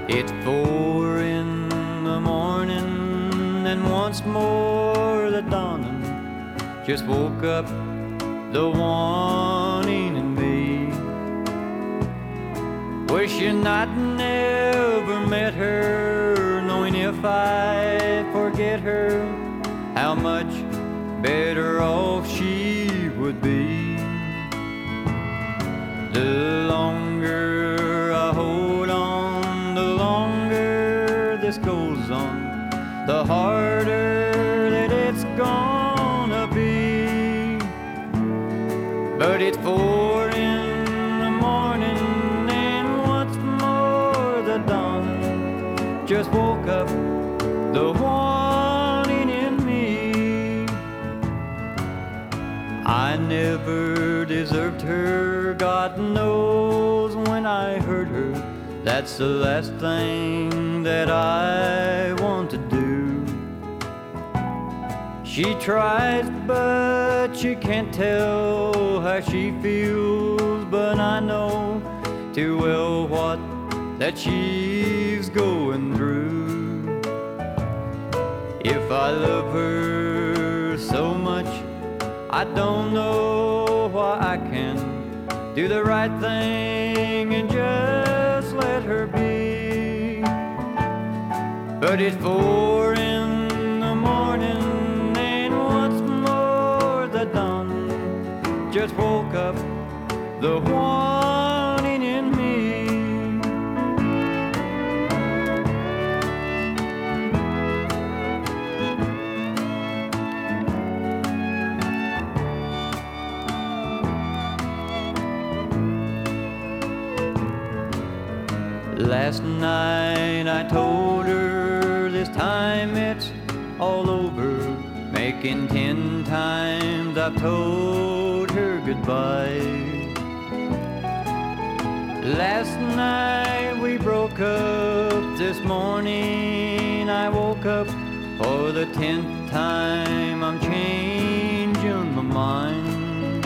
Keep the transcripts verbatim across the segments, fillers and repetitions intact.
It's four in the morning, and once more the dawning just woke up the wanting in me. Wishing I'd never met her, knowing if I forget her, how much better off she would be. The longer I hold on, the longer this goes on, the harder that it's gonna be. But it's four in the morning, and once more the dawn just woke up the wanting in me. I never deserved her, God knows when I hurt her, that's the last thing that I want to do. She tries, but she can't tell how she feels, but I know too well what that she's going through. If I love her so much, I don't know why I can't do the right thing and just let her be. But it's four in the morning, and once more the dawn just woke up the wanting in me. Last night I told her this time it's all over, making ten times I've told her goodbye. Last night we broke up, this morning I woke up for the tenth time. I'm changing my mind.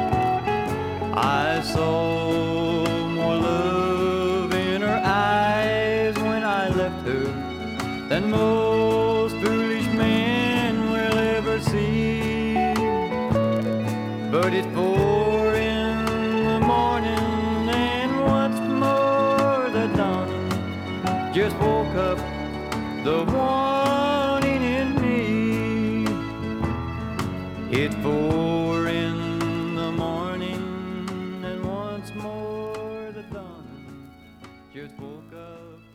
I saw more love in her eyes when I left her than most foolish men will ever see. But it's four in the morning, and once more the dawn just woke up the wanting in me. It's four in the morning, and once more the dawn just woke up